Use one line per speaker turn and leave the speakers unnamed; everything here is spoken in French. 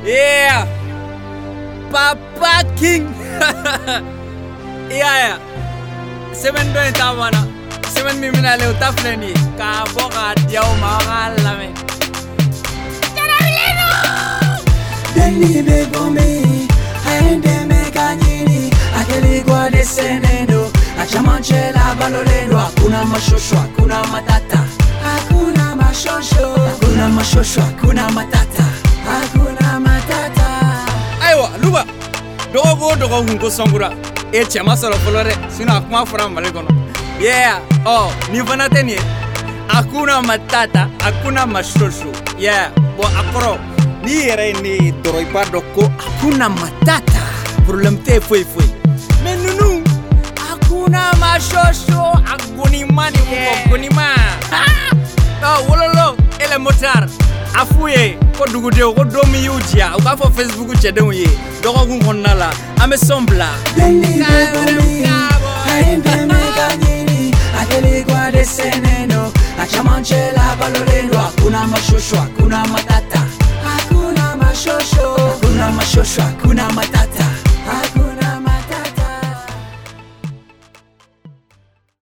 Yeah, Papa King. Yeah. Seven do itawana. Seven mimina le utafleni. Ka boka diao magalame.
Deni be bombe, aende me kanyini, akeli kwa desenendo, achamanche la balolendo, hakuna mashosho, hakuna matata, hakuna mashosho, hakuna mashosho, hakuna matata, hakuna matata.
Aiwa, luba, dogo hunko songura, chama solo folore, sino akuma fura malekono. Yeah, oh, ni vanateni, hakuna matata, hakuna mashosho. Yeah, bo akoro. Ni yere ni doroipa doko hakuna matata problem te foi menunu hakuna mashosho aguni mani aguni ma wololo ele motar afuye ko dugude ko domi yujia o ka fo Facebook chedon ye doko gun konnala ame sombla
aende me kanyini akeli kwa deseneno achamanche la balolendo hakuna mashosho hakuna matata hakuna mashosho, hakuna matata.